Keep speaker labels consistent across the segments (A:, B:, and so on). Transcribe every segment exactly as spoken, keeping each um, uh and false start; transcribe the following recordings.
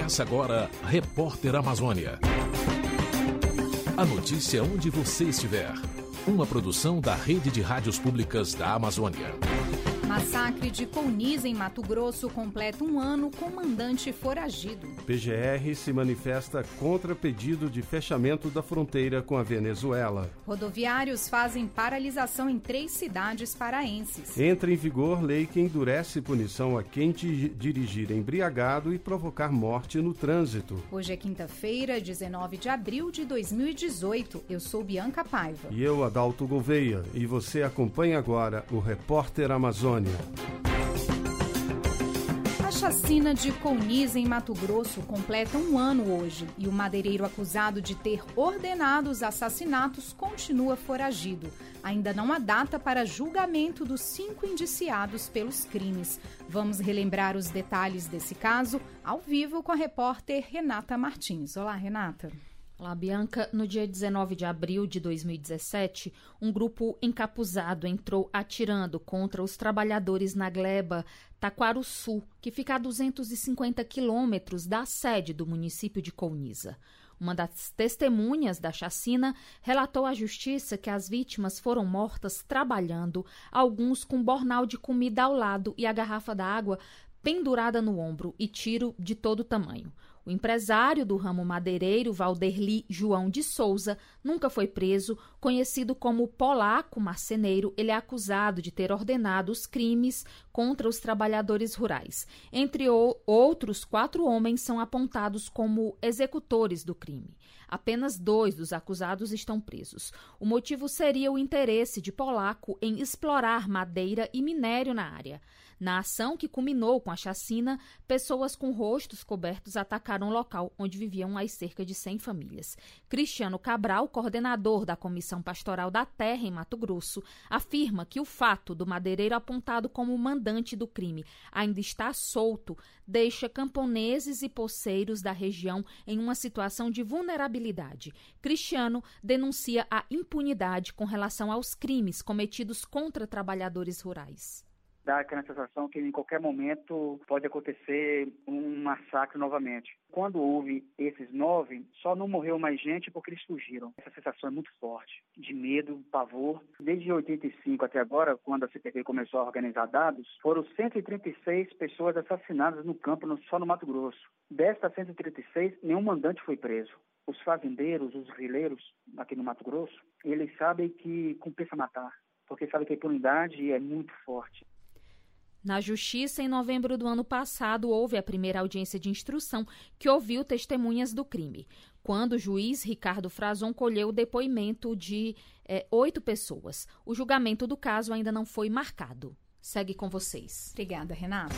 A: Começa agora Repórter Amazônia. A notícia onde você estiver. Uma produção da Rede de Rádios Públicas da Amazônia.
B: Massacre de Colniza, em Mato Grosso, completa um ano com mandante foragido.
C: P G R se manifesta contra pedido de fechamento da fronteira com a Venezuela.
B: Rodoviários fazem paralisação em três cidades paraenses.
C: Entra em vigor lei que endurece punição a quem dirigir embriagado e provocar morte no trânsito.
B: Hoje é quinta-feira, dezenove de abril de dois mil e dezoito. Eu sou Bianca Paiva.
C: E eu, Adalto Gouveia. E você acompanha agora o Repórter Amazônia.
B: A chacina de Colniza, em Mato Grosso, completa um ano hoje e o madeireiro acusado de ter ordenado os assassinatos continua foragido. Ainda não há data para julgamento dos cinco indiciados pelos crimes. Vamos relembrar os detalhes desse caso ao vivo com a repórter Renata Martins. Olá, Renata.
D: Olá, Bianca. No dia dezenove de abril de dois mil e dezessete, um grupo encapuzado entrou atirando contra os trabalhadores na gleba Taquaruçu, que fica a duzentos e cinquenta quilômetros da sede do município de Colniza. Uma das testemunhas da chacina relatou à justiça que as vítimas foram mortas trabalhando, alguns com bornal de comida ao lado e a garrafa d'água pendurada no ombro e tiro de todo tamanho. O empresário do ramo madeireiro, Valderli João de Souza, nunca foi preso. Conhecido como Polaco Marceneiro, ele é acusado de ter ordenado os crimes contra os trabalhadores rurais. Entre o, outros, quatro homens são apontados como executores do crime. Apenas dois dos acusados estão presos. O motivo seria o interesse de Polaco em explorar madeira e minério na área. Na ação que culminou com a chacina, pessoas com rostos cobertos atacaram o local onde viviam as cerca de cem famílias. Cristiano Cabral, coordenador da Comissão Pastoral da Terra em Mato Grosso, afirma que o fato do madeireiro apontado como mandante do crime ainda está solto deixa camponeses e poceiros da região em uma situação de vulnerabilidade. Cristiano denuncia a impunidade com relação aos crimes cometidos contra trabalhadores rurais.
E: Dá aquela sensação que em qualquer momento pode acontecer um massacre novamente. Quando houve esses nove, só não morreu mais gente porque eles fugiram. Essa sensação é muito forte, de medo, pavor. Desde oitenta e cinco até agora, quando a C P P começou a organizar dados, foram cento e trinta e seis pessoas assassinadas no campo, só no Mato Grosso. Destas cento e trinta e seis, nenhum mandante foi preso. Os fazendeiros, os grileiros aqui no Mato Grosso, eles sabem que compensa matar, porque sabem que a impunidade é muito forte.
D: Na Justiça, em novembro do ano passado, houve a primeira audiência de instrução que ouviu testemunhas do crime, quando o juiz Ricardo Frazon colheu o depoimento de é, oito pessoas. O julgamento do caso ainda não foi marcado. Segue com vocês.
B: Obrigada, Renata.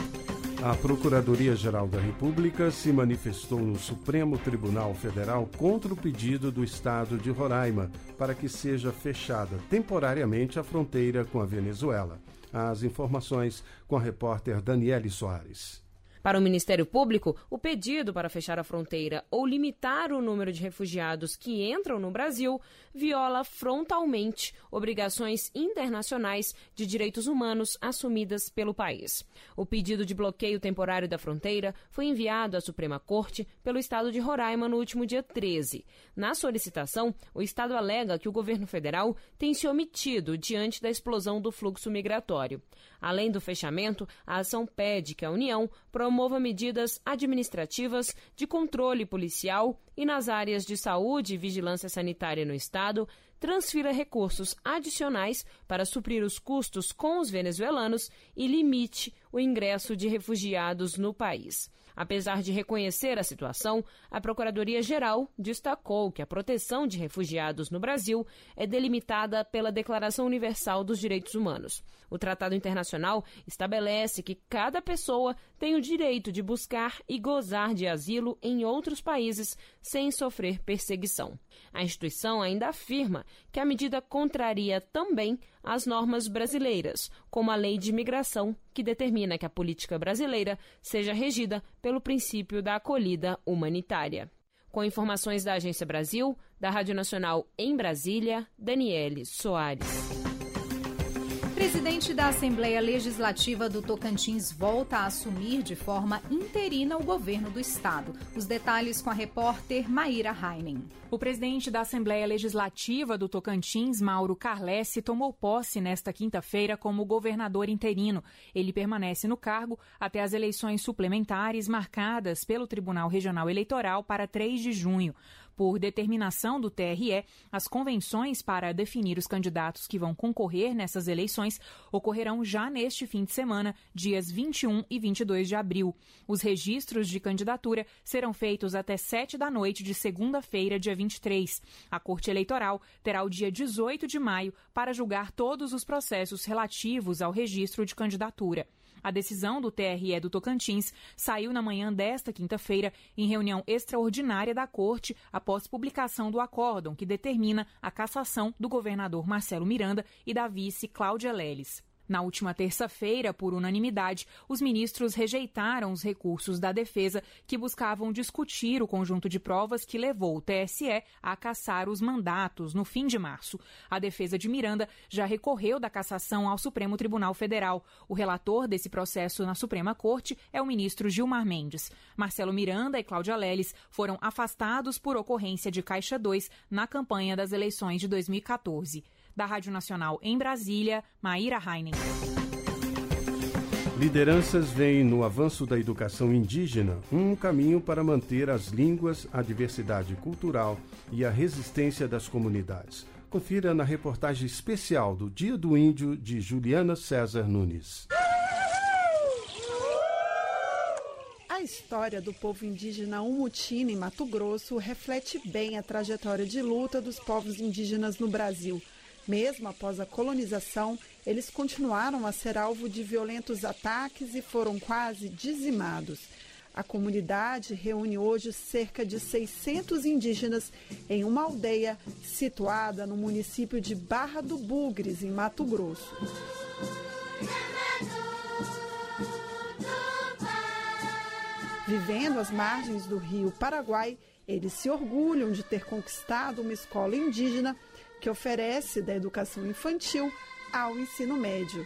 C: A Procuradoria-Geral da República se manifestou no Supremo Tribunal Federal contra o pedido do Estado de Roraima para que seja fechada temporariamente a fronteira com a Venezuela. As informações com a repórter Daniele Soares.
F: Para o Ministério Público, o pedido para fechar a fronteira ou limitar o número de refugiados que entram no Brasil viola frontalmente obrigações internacionais de direitos humanos assumidas pelo país. O pedido de bloqueio temporário da fronteira foi enviado à Suprema Corte pelo Estado de Roraima no último dia treze. Na solicitação, o Estado alega que o governo federal tem se omitido diante da explosão do fluxo migratório. Além do fechamento, a ação pede que a União promova medidas administrativas de controle policial e nas áreas de saúde e vigilância sanitária no Estado, transfira recursos adicionais para suprir os custos com os venezuelanos e limite o ingresso de refugiados no país. Apesar de reconhecer a situação, a Procuradoria-Geral destacou que a proteção de refugiados no Brasil é delimitada pela Declaração Universal dos Direitos Humanos. O Tratado Internacional estabelece que cada pessoa tem o direito de buscar e gozar de asilo em outros países sem sofrer perseguição. A instituição ainda afirma que a medida contraria também as normas brasileiras, como a Lei de Imigração, que determina que a política brasileira seja regida pelo princípio da acolhida humanitária. Com informações da Agência Brasil, da Rádio Nacional em Brasília, Daniele Soares.
B: presidente da Assembleia Legislativa do Tocantins volta a assumir de forma interina o governo do estado. Os detalhes com a repórter Maíra Heinen.
G: O presidente da Assembleia Legislativa do Tocantins, Mauro Carlesse, tomou posse nesta quinta-feira como governador interino. Ele permanece no cargo até as eleições suplementares marcadas pelo Tribunal Regional Eleitoral para três de junho. Por determinação do T R E, as convenções para definir os candidatos que vão concorrer nessas eleições ocorrerão já neste fim de semana, dias vinte e um e vinte e dois de abril. Os registros de candidatura serão feitos até sete da noite de segunda-feira, dia vinte e três. A Corte Eleitoral terá o dia dezoito de maio para julgar todos os processos relativos ao registro de candidatura. A decisão do T R E do Tocantins saiu na manhã desta quinta-feira em reunião extraordinária da Corte após publicação do acórdão que determina a cassação do governador Marcelo Miranda e da vice Cláudia Leles. Na última terça-feira, por unanimidade, os ministros rejeitaram os recursos da defesa que buscavam discutir o conjunto de provas que levou o T S E a cassar os mandatos no fim de março. A defesa de Miranda já recorreu da cassação ao Supremo Tribunal Federal. O relator desse processo na Suprema Corte é o ministro Gilmar Mendes. Marcelo Miranda e Cláudia Leles foram afastados por ocorrência de Caixa dois na campanha das eleições de dois mil e quatorze. Da Rádio Nacional em Brasília, Maíra Heinen.
C: Lideranças veem no avanço da educação indígena um caminho para manter as línguas, a diversidade cultural e a resistência das comunidades. Confira na reportagem especial do Dia do Índio de Juliana César Nunes.
H: A história do povo indígena Umutina, em Mato Grosso, reflete bem a trajetória de luta dos povos indígenas no Brasil. Mesmo após a colonização, eles continuaram a ser alvo de violentos ataques e foram quase dizimados. A comunidade reúne hoje cerca de seiscentos indígenas em uma aldeia situada no município de Barra do Bugres, em Mato Grosso. Vivendo às margens do rio Paraguai, eles se orgulham de ter conquistado uma escola indígena que oferece da educação infantil ao ensino médio.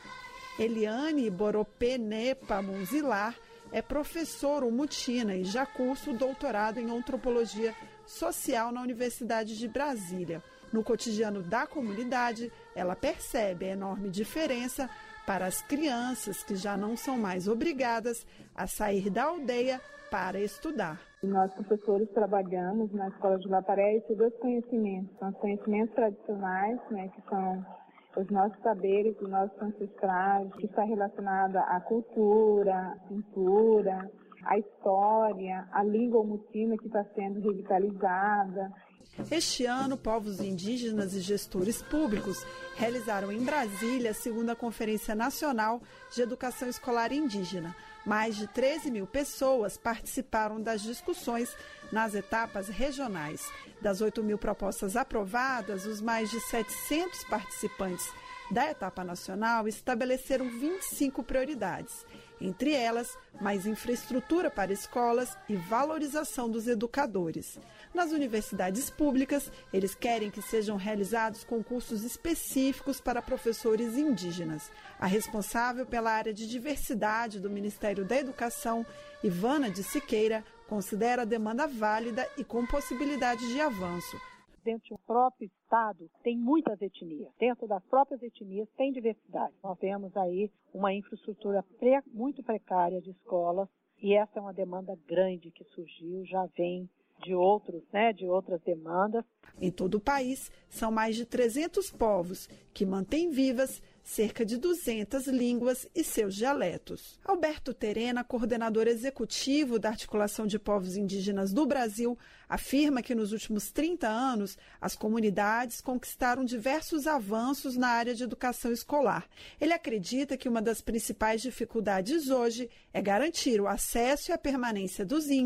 H: Eliane Boropé Nepa Munzilar é professora umutina e já cursa o doutorado em antropologia social na Universidade de Brasília. No cotidiano da comunidade, ela percebe a enorme diferença para as crianças que já não são mais obrigadas a sair da aldeia para estudar.
I: Nós, professores, trabalhamos na Escola de Laparé esses dois conhecimentos. São os conhecimentos tradicionais, né, que são os nossos saberes, os nossos ancestrais, que está relacionado à cultura, à pintura, à história, à língua umutina que está sendo revitalizada.
H: Este ano, povos indígenas e gestores públicos realizaram em Brasília a segunda Conferência Nacional de Educação Escolar Indígena. Mais de treze mil pessoas participaram das discussões nas etapas regionais. Das oito mil propostas aprovadas, os mais de setecentos participantes da etapa nacional estabeleceram vinte e cinco prioridades. Entre elas, mais infraestrutura para escolas e valorização dos educadores. Nas universidades públicas, eles querem que sejam realizados concursos específicos para professores indígenas. A responsável pela área de diversidade do Ministério da Educação, Ivana de Siqueira, considera a demanda válida e com possibilidade de avanço.
J: Dentro do próprio estado tem muitas etnias. Dentro das próprias etnias tem diversidade. Nós temos aí uma infraestrutura pre, muito precária de escolas e essa é uma demanda grande que surgiu, já vem de outros, né, de outras demandas.
H: Em todo o país, são mais de trezentos povos que mantêm vivas cerca de duzentas línguas e seus dialetos. Alberto Terena, coordenador executivo da Articulação de Povos Indígenas do Brasil, afirma que nos últimos trinta anos as comunidades conquistaram diversos avanços na área de educação escolar. Ele acredita que uma das principais dificuldades hoje é garantir o acesso e a permanência dos índios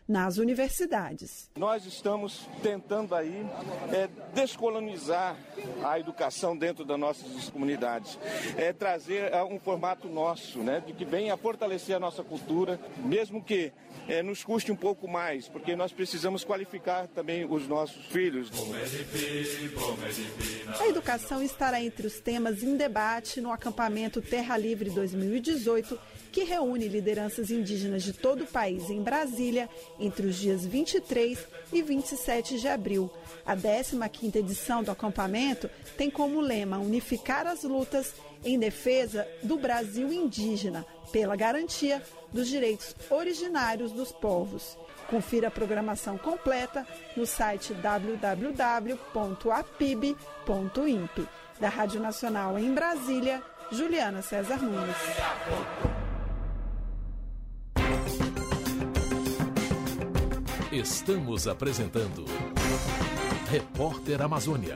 H: nas universidades.
K: Nós estamos tentando aí é, descolonizar a educação dentro das nossas comunidades, é, trazer um formato nosso, né, de que venha fortalecer a nossa cultura, mesmo que é, nos custe um pouco mais, porque nós precisamos qualificar também os nossos filhos.
H: A educação estará entre os temas em debate no acampamento Terra Livre dois mil e dezoito, que reúne lideranças indígenas de todo o país em Brasília entre os dias vinte e três e vinte e sete de abril. A décima quinta edição do acampamento tem como lema unificar as lutas em defesa do Brasil indígena, pela garantia dos direitos originários dos povos. Confira a programação completa no site w w w ponto a p i b ponto i n p. Da Rádio Nacional em Brasília, Juliana César Nunes.
A: Estamos apresentando Repórter Amazônia.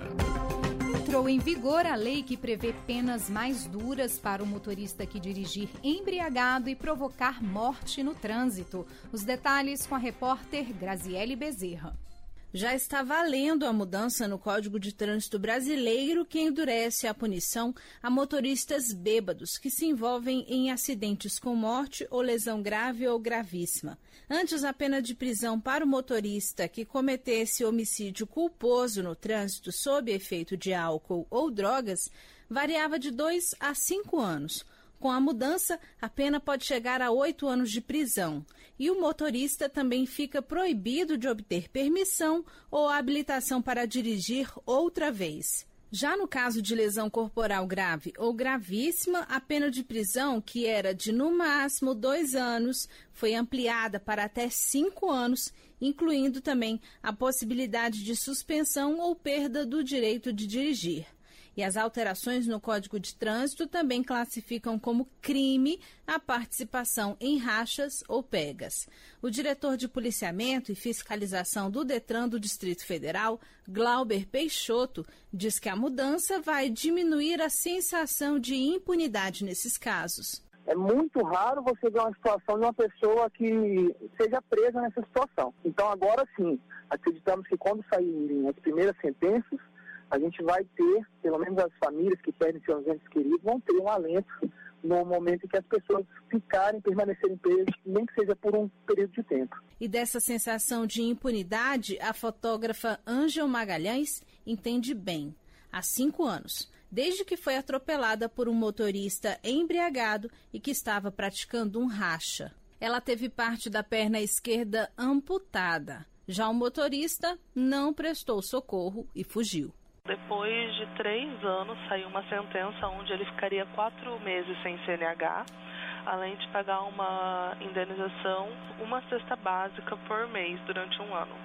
B: Entrou em vigor a lei que prevê penas mais duras para o motorista que dirigir embriagado e provocar morte no trânsito. Os detalhes com a repórter Graziele Bezerra.
L: Já está valendo a mudança no Código de Trânsito Brasileiro que endurece a punição a motoristas bêbados que se envolvem em acidentes com morte ou lesão grave ou gravíssima. Antes, a pena de prisão para o motorista que cometesse homicídio culposo no trânsito sob efeito de álcool ou drogas variava de dois a cinco anos. Com a mudança, a pena pode chegar a oito anos de prisão. E o motorista também fica proibido de obter permissão ou habilitação para dirigir outra vez. Já no caso de lesão corporal grave ou gravíssima, a pena de prisão, que era de no máximo dois anos, foi ampliada para até cinco anos, incluindo também a possibilidade de suspensão ou perda do direito de dirigir. E as alterações no Código de Trânsito também classificam como crime a participação em rachas ou pegas. O diretor de policiamento e fiscalização do Detran do Distrito Federal, Glauber Peixoto, diz que a mudança vai diminuir a sensação de impunidade nesses casos.
M: É muito raro você ver uma situação de uma pessoa que seja presa nessa situação. Então, agora sim, acreditamos que quando saírem as primeiras sentenças, a gente vai ter, pelo menos as famílias que perdem seus entes queridos, vão ter um alento no momento em que as pessoas ficarem, permanecerem presas, nem que seja por um período de tempo.
L: E dessa sensação de impunidade, a fotógrafa Ângela Magalhães entende bem. Há cinco anos, desde que foi atropelada por um motorista embriagado e que estava praticando um racha. Ela teve parte da perna esquerda amputada. Já o motorista não prestou socorro e fugiu.
N: Depois de três anos, saiu uma sentença onde ele ficaria quatro meses sem C N H, além de pagar uma indenização, uma cesta básica por mês durante um ano.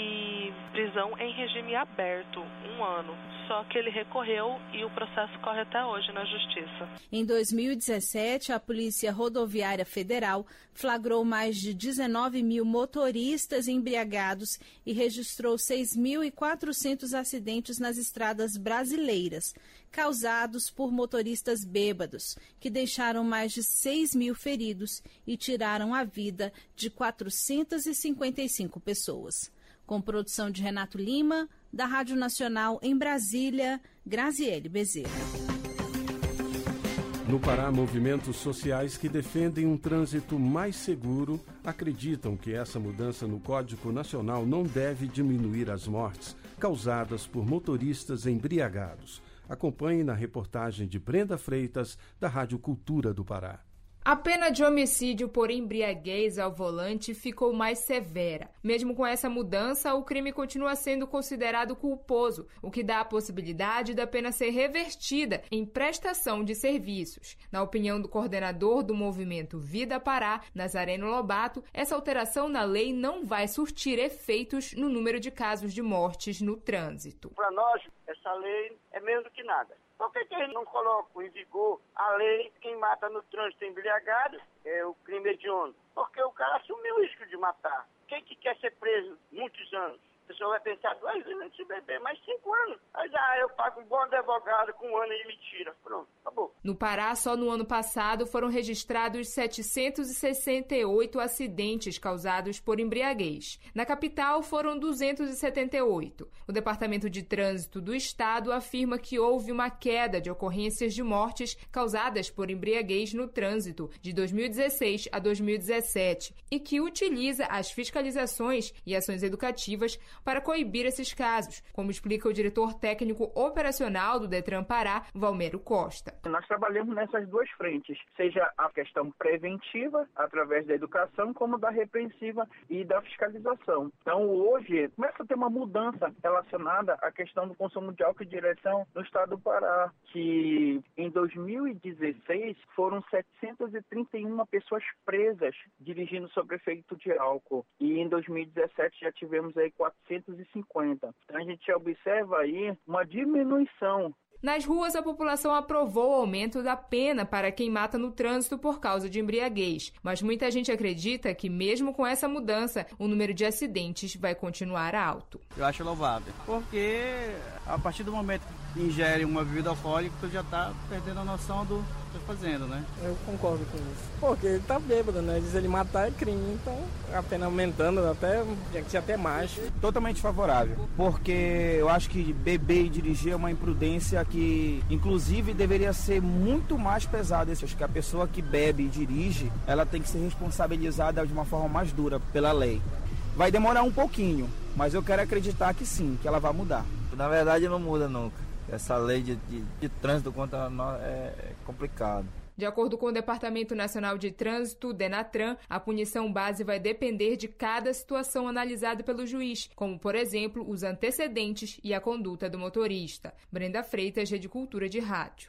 N: E prisão em regime aberto, um ano. Só que ele recorreu e o processo corre até hoje na Justiça.
L: Em dois mil e dezessete, a Polícia Rodoviária Federal flagrou mais de dezenove mil motoristas embriagados e registrou seis mil e quatrocentos acidentes nas estradas brasileiras, causados por motoristas bêbados, que deixaram mais de seis mil feridos e tiraram a vida de quatrocentas e cinquenta e cinco pessoas. Com produção de Renato Lima, da Rádio Nacional em Brasília, Graziele Bezerra.
C: No Pará, movimentos sociais que defendem um trânsito mais seguro acreditam que essa mudança no Código Nacional não deve diminuir as mortes causadas por motoristas embriagados. Acompanhe na reportagem de Brenda Freitas, da Rádio Cultura do Pará.
O: A pena de homicídio por embriaguez ao volante ficou mais severa. Mesmo com essa mudança, o crime continua sendo considerado culposo, o que dá a possibilidade da pena ser revertida em prestação de serviços. Na opinião do coordenador do movimento Vida Pará, Nazareno Lobato, essa alteração na lei não vai surtir efeitos no número de casos de mortes no trânsito.
P: Para nós, essa lei é menos do que nada. Por que, que eles não colocam em vigor a lei quem mata no trânsito embriagado é o crime hediondo? Porque o cara assumiu o risco de matar. Quem que quer ser preso muitos anos? pessoa vai pensar duas vezes antes de beber, mas cinco anos. Aí já eu pago um bom advogado com um ano e ele me tira. Pronto, acabou.
O: No Pará, só no ano passado foram registrados setecentos e sessenta e oito acidentes causados por embriaguez. Na capital, foram duzentos e setenta e oito. O Departamento de Trânsito do Estado afirma que houve uma queda de ocorrências de mortes causadas por embriaguez no trânsito de dois mil e dezesseis a dois mil e dezessete e que utiliza as fiscalizações e ações educativas para coibir esses casos, como explica o diretor técnico operacional do Detran Pará, Valmero Costa.
M: Nós trabalhamos nessas duas frentes, seja a questão preventiva, através da educação, como da repreensiva e da fiscalização. Então, hoje, começa a ter uma mudança relacionada à questão do consumo de álcool e direção no estado do Pará, que em dois mil e dezesseis foram setecentas e trinta e uma pessoas presas dirigindo sob efeito de álcool. E em dois mil e dezessete já tivemos aí quatrocentos e cinquenta. Então, a gente observa aí uma diminuição.
O: Nas ruas, a população aprovou o aumento da pena para quem mata no trânsito por causa de embriaguez. Mas muita gente acredita que, mesmo com essa mudança, o número de acidentes vai continuar alto.
Q: Eu acho louvável, porque a partir do momento que ingere uma bebida alcoólica, tu já está perdendo a noção do que está fazendo, né?
R: Eu concordo com isso. Porque ele tá bêbado, né? Diz ele matar é crime, então a pena aumentando até, tinha que ser até mais.
Q: Totalmente favorável, porque eu acho que beber e dirigir é uma imprudência que, inclusive, deveria ser muito mais pesada. Eu acho que a pessoa que bebe e dirige, ela tem que ser responsabilizada de uma forma mais dura pela lei. Vai demorar um pouquinho, mas eu quero acreditar que sim, que ela vai mudar.
S: Na verdade, não muda nunca. Essa lei de, de, de trânsito contra nós é complicado.
O: De acordo com o Departamento Nacional de Trânsito, DENATRAN, a punição base vai depender de cada situação analisada pelo juiz, como, por exemplo, os antecedentes e a conduta do motorista. Brenda Freitas, Rede Cultura de Rádio.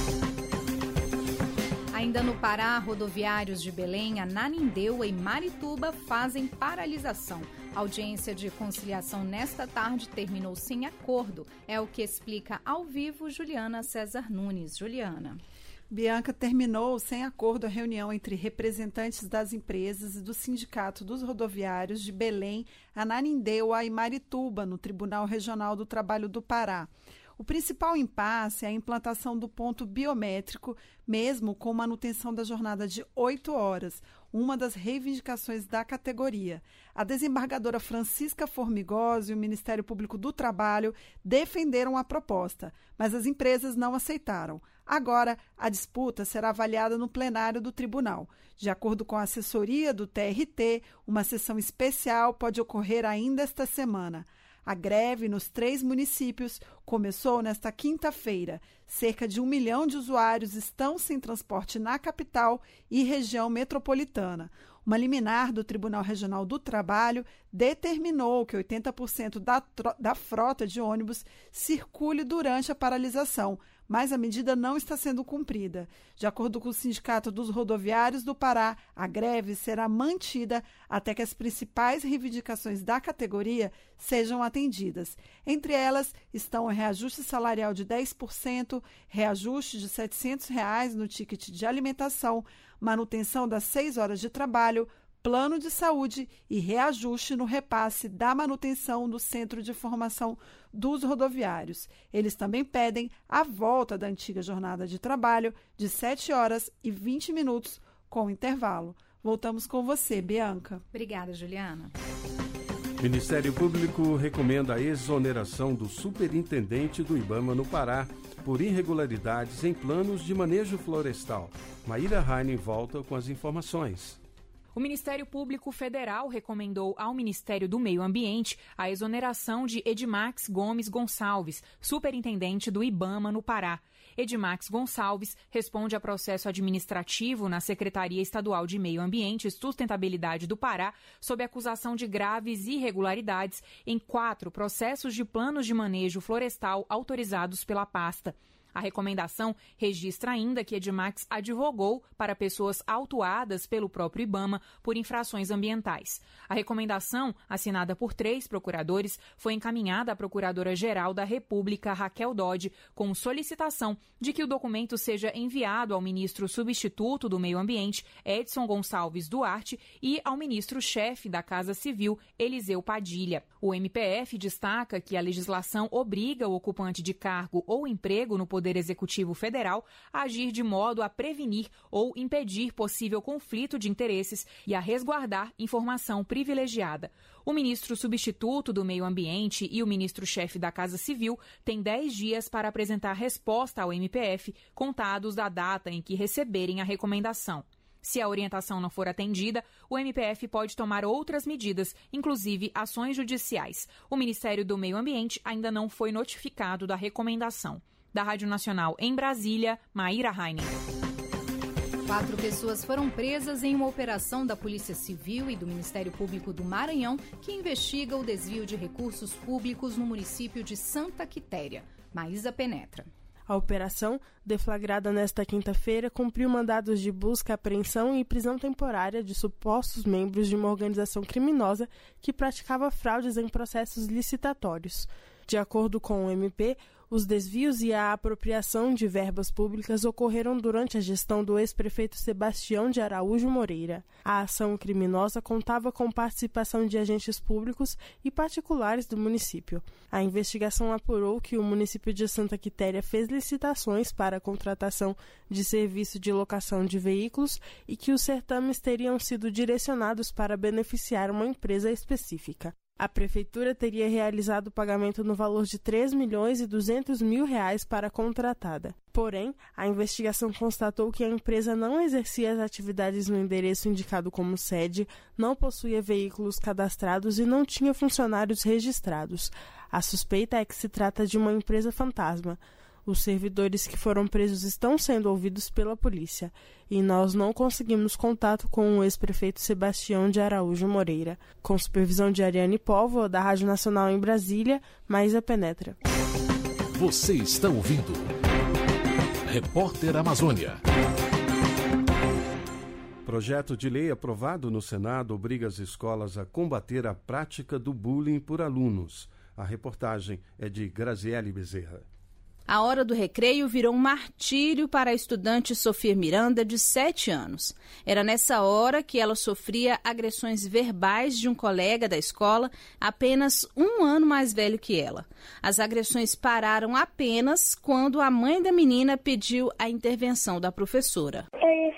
B: Ainda no Pará, rodoviários de Belém, Ananindeua e Marituba fazem paralisação. A audiência de conciliação nesta tarde terminou sem acordo. É o que explica ao vivo Juliana César Nunes. Juliana.
H: Bianca, terminou sem acordo a reunião entre representantes das empresas e do Sindicato dos Rodoviários de Belém, Ananindeua e Marituba, no Tribunal Regional do Trabalho do Pará. O principal impasse é a implantação do ponto biométrico, mesmo com manutenção da jornada de oito horas, uma das reivindicações da categoria. A desembargadora Francisca Formigós e o Ministério Público do Trabalho defenderam a proposta, mas as empresas não aceitaram. Agora, a disputa será avaliada no plenário do tribunal. De acordo com a assessoria do T R T, uma sessão especial pode ocorrer ainda esta semana. A greve nos três municípios começou nesta quinta-feira. Cerca de um milhão de usuários estão sem transporte na capital e região metropolitana. Uma liminar do Tribunal Regional do Trabalho determinou que oitenta por cento da, da frota de ônibus circule durante a paralisação, mas a medida não está sendo cumprida. De acordo com o Sindicato dos Rodoviários do Pará, a greve será mantida até que as principais reivindicações da categoria sejam atendidas. Entre elas estão o reajuste salarial de dez por cento, reajuste de setecentos reais no ticket de alimentação, manutenção das seis horas de trabalho, plano de saúde e reajuste no repasse da manutenção do Centro de Formação dos Rodoviários. Eles também pedem a volta da antiga jornada de trabalho de sete horas e vinte minutos com intervalo. Voltamos com você, Bianca.
B: Obrigada, Juliana.
C: Ministério Público recomenda a exoneração do superintendente do IBAMA no Pará por irregularidades em planos de manejo florestal. Maíra Heine volta com as informações.
G: O Ministério Público Federal recomendou ao Ministério do Meio Ambiente a exoneração de Edimax Gomes Gonçalves, superintendente do IBAMA no Pará. Edimax Gonçalves responde a processo administrativo na Secretaria Estadual de Meio Ambiente e Sustentabilidade do Pará sob acusação de graves irregularidades em quatro processos de planos de manejo florestal autorizados pela pasta. A recomendação registra ainda que Edmax advogou para pessoas autuadas pelo próprio IBAMA por infrações ambientais. A recomendação, assinada por três procuradores, foi encaminhada à Procuradora-Geral da República, Raquel Dodge, com solicitação de que o documento seja enviado ao ministro substituto do Meio Ambiente, Edson Gonçalves Duarte, e ao ministro-chefe da Casa Civil, Eliseu Padilha. O M P F destaca que a legislação obriga o ocupante de cargo ou emprego no Poder Executivo Federal a agir de modo a prevenir ou impedir possível conflito de interesses e a resguardar informação privilegiada. O ministro substituto do Meio Ambiente e o ministro-chefe da Casa Civil têm dez dias para apresentar resposta ao M P F, contados da data em que receberem a recomendação. Se a orientação não for atendida, o M P F pode tomar outras medidas, inclusive ações judiciais. O Ministério do Meio Ambiente ainda não foi notificado da recomendação. Da Rádio Nacional em Brasília, Maíra Heinen.
B: Quatro pessoas foram presas em uma operação da Polícia Civil e do Ministério Público do Maranhão que investiga o desvio de recursos públicos no município de Santa Quitéria. Maísa Penetra.
T: A operação, deflagrada nesta quinta-feira, cumpriu mandados de busca, apreensão e prisão temporária de supostos membros de uma organização criminosa que praticava fraudes em processos licitatórios. De acordo com o M P, os desvios e a apropriação de verbas públicas ocorreram durante a gestão do ex-prefeito Sebastião de Araújo Moreira. A ação criminosa contava com participação de agentes públicos e particulares do município. A investigação apurou que o município de Santa Quitéria fez licitações para a contratação de serviço de locação de veículos e que os certames teriam sido direcionados para beneficiar uma empresa específica. A prefeitura teria realizado o pagamento no valor de três milhões e duzentos mil reais para a contratada. Porém, a investigação constatou que a empresa não exercia as atividades no endereço indicado como sede, não possuía veículos cadastrados e não tinha funcionários registrados. A suspeita é que se trata de uma empresa fantasma. Os servidores que foram presos estão sendo ouvidos pela polícia e nós não conseguimos contato com o ex-prefeito Sebastião de Araújo Moreira. Com supervisão de Ariane Póvoa, da Rádio Nacional em Brasília, Maísa Penetra.
A: Você está ouvindo Repórter Amazônia.
C: Projeto de lei aprovado no Senado obriga as escolas a combater a prática do bullying por alunos. A reportagem é de Graziele Bezerra.
L: A hora do recreio virou um martírio para a estudante Sofia Miranda, de sete anos. Era nessa hora que ela sofria agressões verbais de um colega da escola, apenas um ano mais velho que ela. As agressões pararam apenas quando a mãe da menina pediu a intervenção da professora.
U: Ele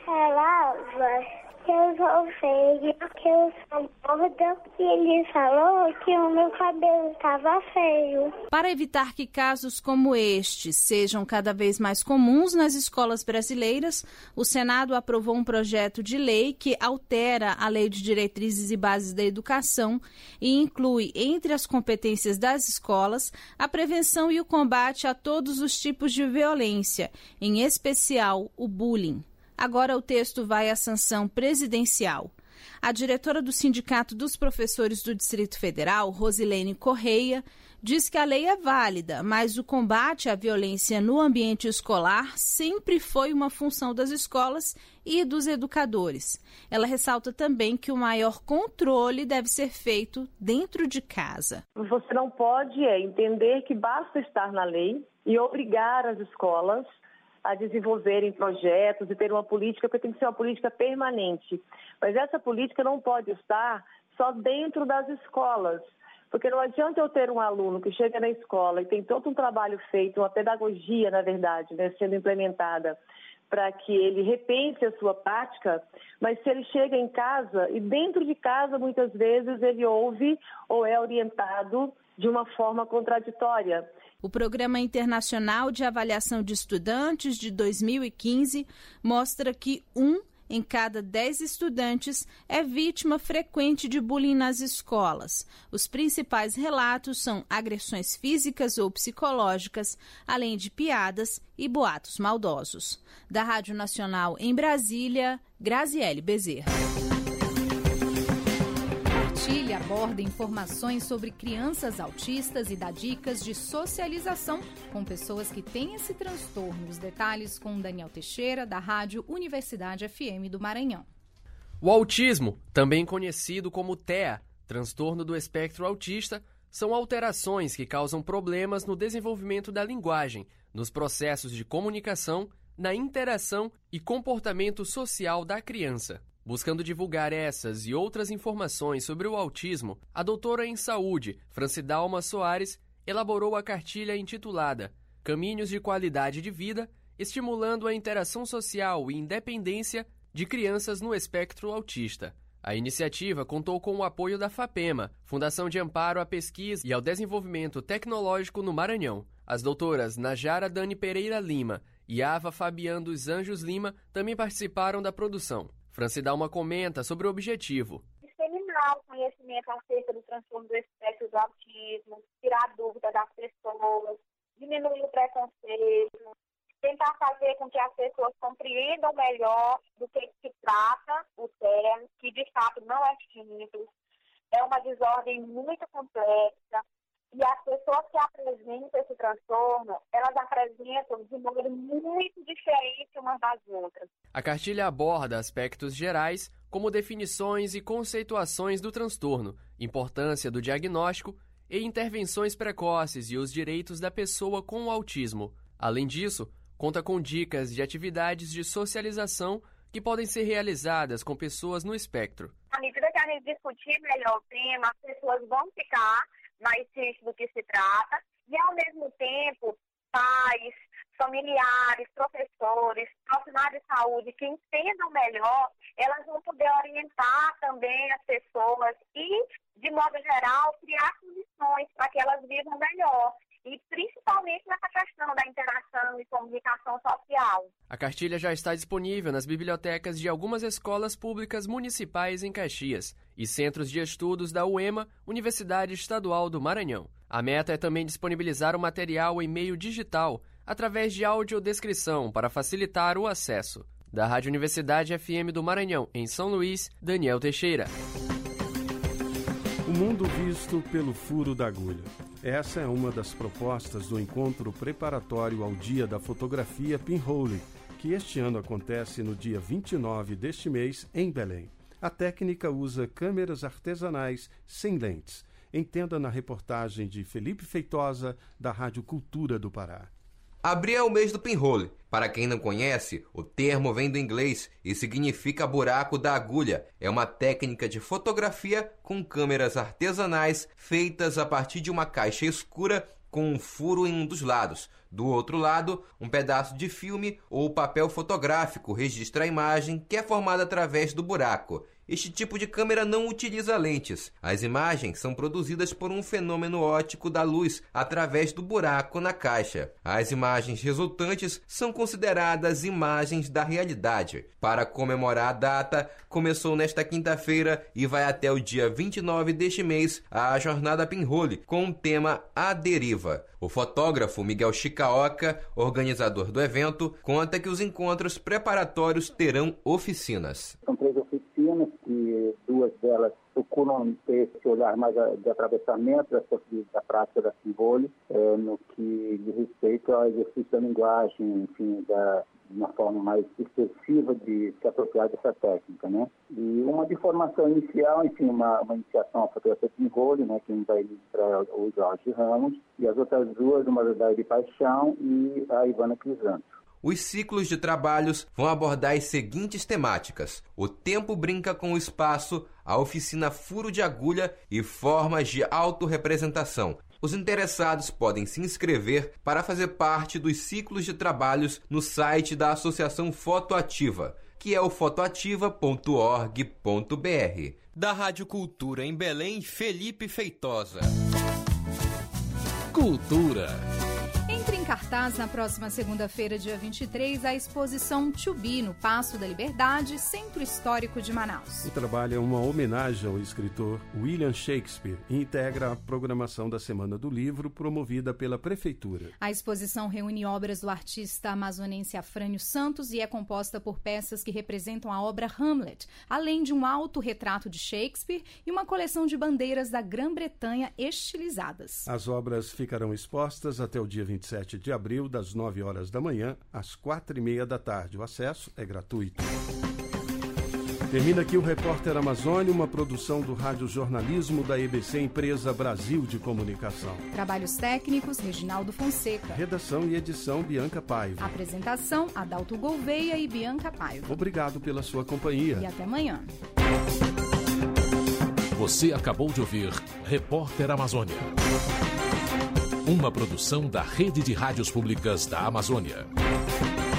U: falava que eu sou feia, que eu sou gorda, e ele falou que o meu cabelo estava feio.
L: Para evitar que casos como este sejam cada vez mais comuns nas escolas brasileiras, o Senado aprovou um projeto de lei que altera a Lei de Diretrizes e Bases da Educação e inclui, entre as competências das escolas, a prevenção e o combate a todos os tipos de violência, em especial o bullying. Agora o texto vai à sanção presidencial. A diretora do Sindicato dos Professores do Distrito Federal, Rosilene Correia, diz que a lei é válida, mas o combate à violência no ambiente escolar sempre foi uma função das escolas e dos educadores. Ela ressalta também que o maior controle deve ser feito dentro de casa.
V: Você não pode é, entender que basta estar na lei e obrigar as escolas a desenvolverem projetos e ter uma política, porque tem que ser uma política permanente. Mas essa política não pode estar só dentro das escolas, porque não adianta eu ter um aluno que chega na escola e tem todo um trabalho feito, uma pedagogia, na verdade, né, sendo implementada, para que ele repense a sua prática, mas se ele chega em casa, e dentro de casa, muitas vezes, ele ouve ou é orientado de uma forma contraditória.
L: O Programa Internacional de Avaliação de Estudantes de dois mil e quinze mostra que um em cada dez estudantes é vítima frequente de bullying nas escolas. Os principais relatos são agressões físicas ou psicológicas, além de piadas e boatos maldosos. Da Rádio Nacional em Brasília, Graziele Bezerra.
B: cartilha aborda informações sobre crianças autistas e dá dicas de socialização com pessoas que têm esse transtorno. Os detalhes com Daniel Teixeira, da Rádio Universidade F M do Maranhão.
D: O autismo, também conhecido como T E A, transtorno do espectro autista, são alterações que causam problemas no desenvolvimento da linguagem, nos processos de comunicação, na interação e comportamento social da criança. Buscando divulgar essas e outras informações sobre o autismo, a doutora em saúde, Francidalma Soares, elaborou a cartilha intitulada Caminhos de Qualidade de Vida, estimulando a interação social e independência de crianças no espectro autista. A iniciativa contou com o apoio da FAPEMA, Fundação de Amparo à Pesquisa e ao Desenvolvimento Tecnológico no Maranhão. As doutoras Najara Dani Pereira Lima e Ava Fabian dos Anjos Lima também participaram da produção. Francidalma comenta sobre o objetivo.
U: Disseminar o conhecimento acerca do transtorno do espectro do autismo, tirar dúvida das pessoas, diminuir o preconceito, tentar fazer com que as pessoas compreendam melhor do que se trata o T E A, que de fato não é simples, é uma desordem muito complexa. E as pessoas que apresentam esse transtorno, elas apresentam de maneira muito diferente umas das outras.
D: A cartilha aborda aspectos gerais, como definições e conceituações do transtorno, importância do diagnóstico e intervenções precoces e os direitos da pessoa com o autismo. Além disso, conta com dicas de atividades de socialização que podem ser realizadas com pessoas no espectro.
U: À medida que a gente discutir melhor o tema, as pessoas vão ficar mais cientes do que se trata e, ao mesmo tempo, pais, familiares, professores, profissionais de saúde que entendam melhor, elas vão poder orientar também as pessoas e, de modo geral, criar condições para que elas vivam melhor. E principalmente nessa questão da interação e comunicação social.
D: A cartilha já está disponível nas bibliotecas de algumas escolas públicas municipais em Caxias e centros de estudos da U E M A, Universidade Estadual do Maranhão. A meta é também disponibilizar o material em meio digital, através de audiodescrição, para facilitar o acesso. Da Rádio Universidade F M do Maranhão, em São Luís, Daniel Teixeira.
C: O mundo visto pelo furo da agulha. Essa é uma das propostas do encontro preparatório ao Dia da Fotografia Pinhole, que este ano acontece no dia vinte e nove deste mês, em Belém. A técnica usa câmeras artesanais sem lentes. Entenda na reportagem de Felipe Feitosa, da Rádio Cultura do Pará.
E: Abril é o mês do pinhole. Para quem não conhece, o termo vem do inglês e significa buraco da agulha. É uma técnica de fotografia com câmeras artesanais feitas a partir de uma caixa escura com um furo em um dos lados. Do outro lado, um pedaço de filme ou papel fotográfico registra a imagem que é formada através do buraco. Este tipo de câmera não utiliza lentes. As imagens são produzidas por um fenômeno óptico da luz através do buraco na caixa. As imagens resultantes são consideradas imagens da realidade. Para comemorar a data, começou nesta quinta-feira e vai até o dia vinte e nove deste mês a Jornada Pinhole, com o tema A Deriva. O fotógrafo Miguel Chicaoca, organizador do evento, conta que os encontros preparatórios terão oficinas.
W: São três oficinas, e duas delas procuram ter esse olhar mais de atravessamento da prática da pinhole, é, no que diz respeito ao exercício da linguagem, enfim, da, de uma forma mais expressiva de se apropriar dessa técnica, né? E uma de formação inicial, enfim, uma, uma iniciação à fotografia de pinhole, né? Quem vai ministrar o Jorge Ramos, e as outras duas, uma da Daí Paixão e a Ivana Crisanto.
E: Os ciclos de trabalhos vão abordar as seguintes temáticas: o tempo brinca com o espaço, a oficina furo de agulha e formas de autorrepresentação. Os interessados podem se inscrever para fazer parte dos ciclos de trabalhos no site da Associação Fotoativa, que é o fotoativa ponto org ponto br. Da Rádio Cultura em Belém, Felipe Feitosa.
A: Cultura.
B: Entre em em cartaz na próxima segunda-feira, dia vinte e três, a exposição To Be, no Paço da Liberdade, Centro Histórico de Manaus.
C: O trabalho é uma homenagem ao escritor William Shakespeare e integra a programação da Semana do Livro, promovida pela Prefeitura.
B: A exposição reúne obras do artista amazonense Afrânio Santos e é composta por peças que representam a obra Hamlet, além de um autorretrato de Shakespeare e uma coleção de bandeiras da Grã-Bretanha estilizadas.
C: As obras ficarão expostas até o dia vinte e sete de abril, das nove horas da manhã às quatro e meia da tarde. O acesso é gratuito. Termina aqui o Repórter Amazônia, uma produção do Rádio Jornalismo da E B C, Empresa Brasil de Comunicação.
B: Trabalhos técnicos, Reginaldo Fonseca.
C: Redação e edição, Bianca Paiva.
B: Apresentação, Adalto Gouveia e Bianca Paiva.
C: Obrigado pela sua companhia.
B: E até amanhã.
A: Você acabou de ouvir Repórter Amazônia. Uma produção da Rede de Rádios Públicas da Amazônia.